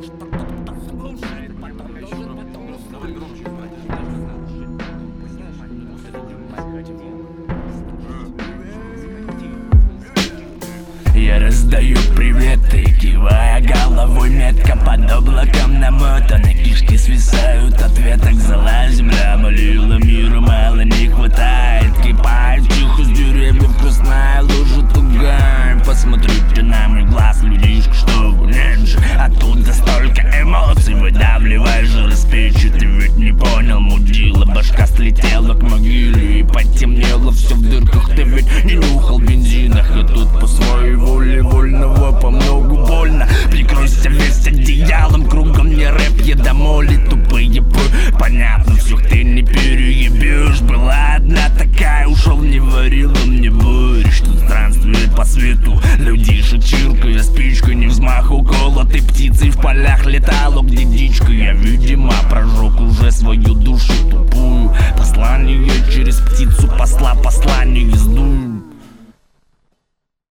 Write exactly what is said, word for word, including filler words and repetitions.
Я раздаю приветы, кивая головой метко. Под облаком намотаны кишки свисают от веток. Зала земля молила миру, мало не хватает. Кипает тихо с деревьев красная лужа тугая. Посмотрите на мой глаз, людишка, что нет же. Оттуда столько эмоций выдавливаешь же из печи. Ты ведь не понял, мудила, башка слетела к могиле и потемнело все в дырках. Ты ведь не нюхал бензинах, и тут по своей воле вольного по многу больно. Прикройся весь одеялом, кругом не рэп, едомоли тупые пы. Понятно, всех ты не переебешь. Была одна такая, ушел, не варила мне бурь, что странствует по свету. Людишек чиркая спичкой, не взмах укола. Ты птицей в полях летала, где дичка. Я, видимо, прожег уже свою душу тупую. Послание через птицу посла, послание сдую.